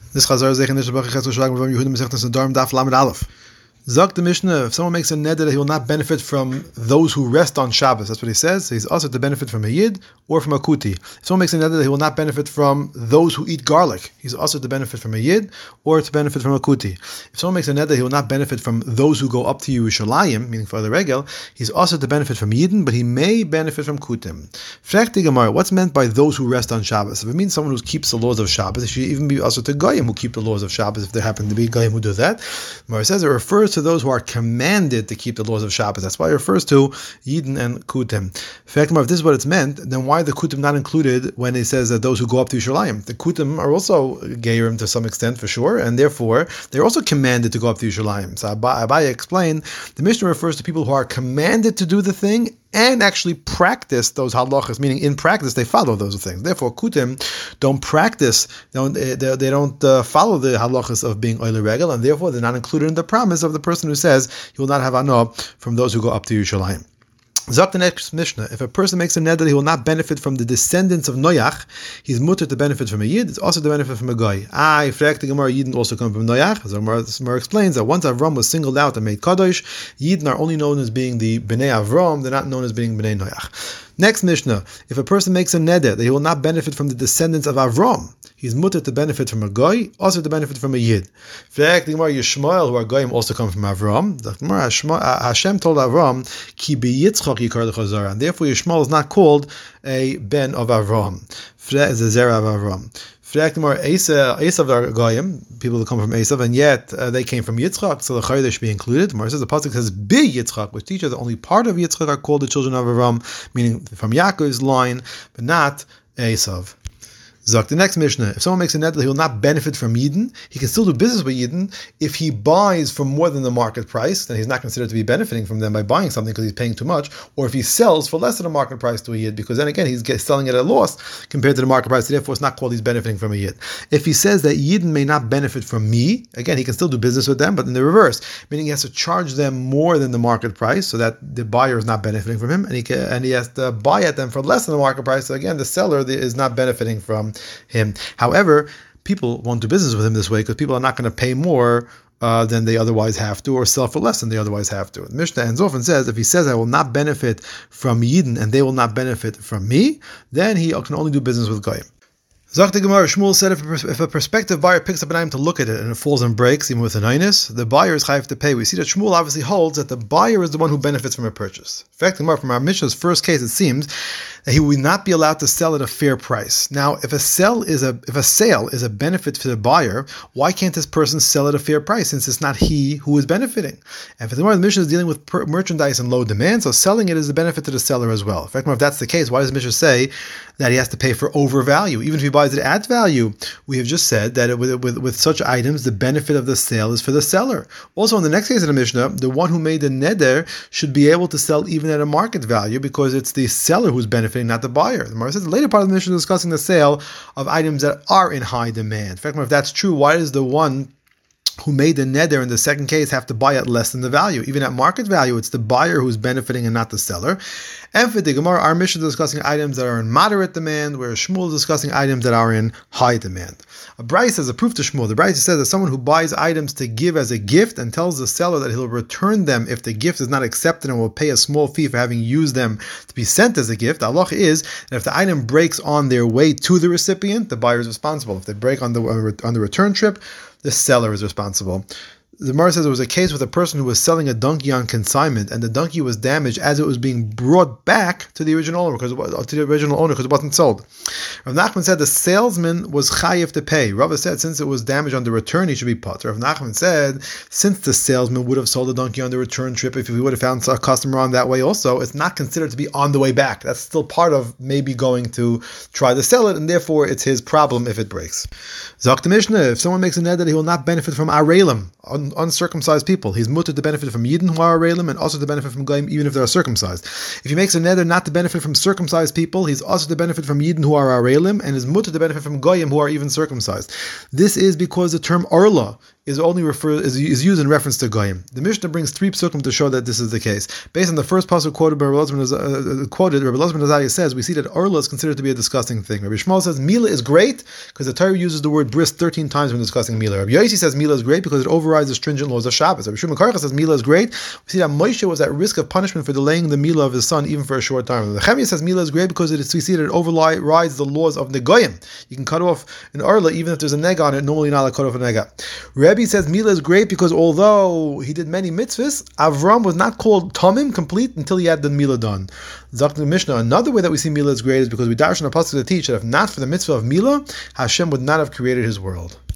This Chazar Zeichen Nishbach Chetzor Shlag Mavam Yehudim Mesechtes Nedarim Daf Lamed Aleph. Zok the Mishnah, if someone makes a neder that he will not benefit from those who rest on Shabbos, that's what he says. He's also to benefit from a yid or from a kuti. If someone makes a neder that he will not benefit from those who eat garlic, he's also to benefit from a yid or to benefit from a kuti. If someone makes a neder that he will not benefit from those who go up to Yerushalayim, meaning for the regel, he's also to benefit from yidden, but he may benefit from kutim. Frechti Gemara, what's meant by those who rest on Shabbos? If it means someone who keeps the laws of Shabbos, it should even be also to goyim who keep the laws of Shabbos, if there happen to be goyim who do that. Gemara says it refers to those who are commanded to keep the laws of Shabbos. That's why it refers to Yidden and Kutim. In fact, if this is what it's meant, then why are the Kutim not included when it says that those who go up to Yerushalayim? The Kutim are also Geirim to some extent, for sure, and therefore they're also commanded to go up to Yerushalayim. So Abaye explained, the Mishnah refers to people who are commanded to do the thing and actually practice those halachas, meaning in practice they follow those things. Therefore, kutim don't practice, they don't follow the halachas of being oile regel, and therefore they're not included in the promise of the person who says he will not have ano from those who go up to Yerushalayim. Zok the next Mishnah, if a person makes a neder that he will not benefit from the descendants of Noach, he's mutter to benefit from a yid, it's also to benefit from a goy. I frag the Gemara, Yidden also come from Noach. As Gemara explains that once Avram was singled out and made Kadosh, Yidden are only known as being the Bnei Avram, they're not known as being Bnei Noach. Next Mishnah, if a person makes a neder that he will not benefit from the descendants of Avram, he's mutter to benefit from a goy, also to benefit from a yid. Frag the Gemara, Yishmael, who are goyim, also come from Avram. The Gemara, Hashem told Avram, Ki beyitzchak yikar l'chazara, and therefore Yishmael is not called a ben of Avram, is a zera of Avram. Esav are goyim, people that come from Esav, and yet they came from Yitzchak, so the Chayr they should be included. Mar says the pasuk says be Yitzchak, which teaches that only part of Yitzchak are called the children of Avram, meaning from Yaakov's line, but not Esav. Zok the next Mishnah, if someone makes a neder that he will not benefit from Yidden, he can still do business with Yidden. If he buys for more than the market price, then he's not considered to be benefiting from them by buying something because he's paying too much. Or if he sells for less than the market price to a Yid, because then again he's selling it at a loss compared to the market price, so therefore it's not called he's benefiting from a Yid. If he says that Yidden may not benefit from me, again he can still do business with them, but in the reverse, meaning he has to charge them more than the market price so that the buyer is not benefiting from him, and he has to buy at them for less than the market price, so again the seller is not benefiting from him. However, people won't do business with him this way because people are not going to pay more than they otherwise have to, or sell for less than they otherwise have to. The Mishnah ends off and says, if he says, I will not benefit from Yidden and they will not benefit from me, then he can only do business with Goyim. Zok the Gemara, Shmuel said if a prospective buyer picks up an item to look at it and it falls and breaks, even with an einus, the buyer is chayav to pay. We see that Shmuel obviously holds that the buyer is the one who benefits from a purchase. In fact, from our Mishnah's first case, it seems that he will not be allowed to sell at a fair price. Now, if a sale is a benefit to the buyer, why can't this person sell at a fair price since it's not he who is benefiting? And for the Mishnah is dealing with merchandise in low demand, so selling it is a benefit to the seller as well. In fact, if that's the case, why does Mishnah say that he has to pay for overvalue? Even if he buys it at value, we have just said that with such items, the benefit of the sale is for the seller. Also, in the next case of the Mishnah, the one who made the neder should be able to sell even at a market value because it's the seller who's benefiting, not the buyer. The Gemara says the later part of the Mishnah is discussing the sale of items that are in high demand. In fact, if that's true, why does the one who made the neder in the second case have to buy at less than the value? Even at market value, it's the buyer who's benefiting and not the seller. And for the Gemara, our Mishnah is discussing items that are in moderate demand, whereas Shmuel is discussing items that are in high demand. A Bryce has a proof to Shmuel. The Bryce says that someone who buys items to give as a gift and tells the seller that he'll return them if the gift is not accepted and will pay a small fee for having used them to be sent as a gift. The halach is that if the item breaks on their way to the recipient, the buyer is responsible. If they break on the return trip, the seller is responsible. The Gemara says there was a case with a person who was selling a donkey on consignment, and the donkey was damaged as it was being brought back to the original owner because it wasn't sold. Rav Nachman said the salesman was chayiv to pay. Rava said since it was damaged on the return, he should be putter. Rav Nachman said since the salesman would have sold the donkey on the return trip, if he would have found a customer on that way also, it's not considered to be on the way back. That's still part of maybe going to try to sell it, and therefore it's his problem if it breaks. Zok the Mishnah, if someone makes a neder that he will not benefit from arelim, uncircumcised people, he's mutter to benefit from Yidden who are arelim and also to benefit from Goyim even if they are circumcised. If he makes a neder not to benefit from circumcised people, he's also to benefit from Yidden who are arelim and is mutter to benefit from Goyim who are even circumcised. This is because the term arla is used in reference to goyim. The Mishnah brings 3 psukim to show that this is the case. Based on the first pasuk quoted by Rabbi Elazar Azariah says, we see that Orla is considered to be a disgusting thing. Rabbi Shmuel says Mila is great because the Torah uses the word bris 13 times when discussing Mila. Rabbi Yossi says Mila is great because it overrides the stringent laws of Shabbos. Rabbi Shimon Karcha says Mila is great. We see that Moshe was at risk of punishment for delaying the Mila of his son even for a short time. The Chemia says Mila is great because we see that it overrides the laws of Negoyim. You can cut off an Orla even if there's a nega on it. Normally you're not allowed to cut off a nega. Rebbe says Mila is great because although he did many mitzvahs, Avram was not called Tamim, complete, until he had the Mila done. Zok the Mishnah, another way that we see Mila is great is because we darshan a pasuk to teach that if not for the mitzvah of Mila, Hashem would not have created his world.